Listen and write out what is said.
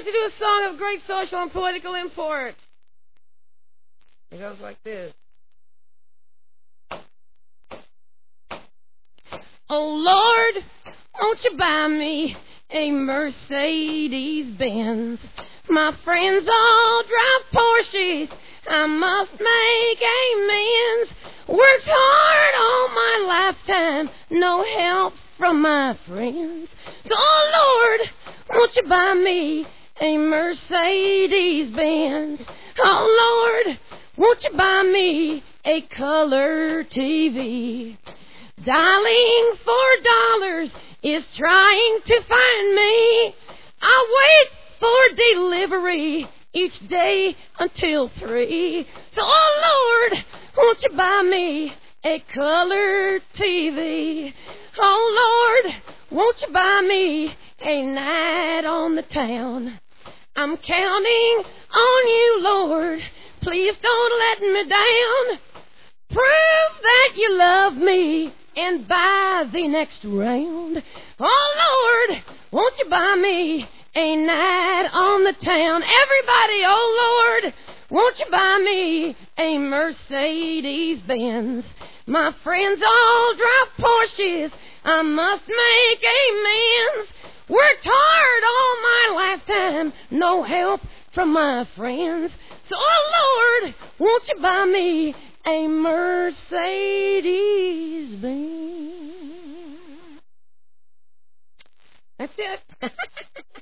like to do a song of great social and political import. It goes like this. Oh, Lord, won't you buy me a Mercedes-Benz? My friends all drive Porsches. I must make amends. Worked hard all my lifetime, no help from my friends. So, oh, Lord, won't you buy me a Mercedes-Benz? Oh, Lord, won't you buy me a color TV? Dialing $4 is trying to find me. I wait for delivery each day until 3. So, oh, Lord, won't you buy me a color TV? Oh, Lord, won't you buy me a night on the town? I'm counting on you, Lord. Please don't let me down. Prove that you love me and buy the next round. Oh, Lord, won't you buy me a night on the town? Everybody, oh, Lord, won't you buy me a Mercedes-Benz? My friends all drive Porsches. I must make amends. Worked hard all my lifetime, no help from my friends. So, oh, Lord, won't you buy me a Mercedes-Benz? That's it.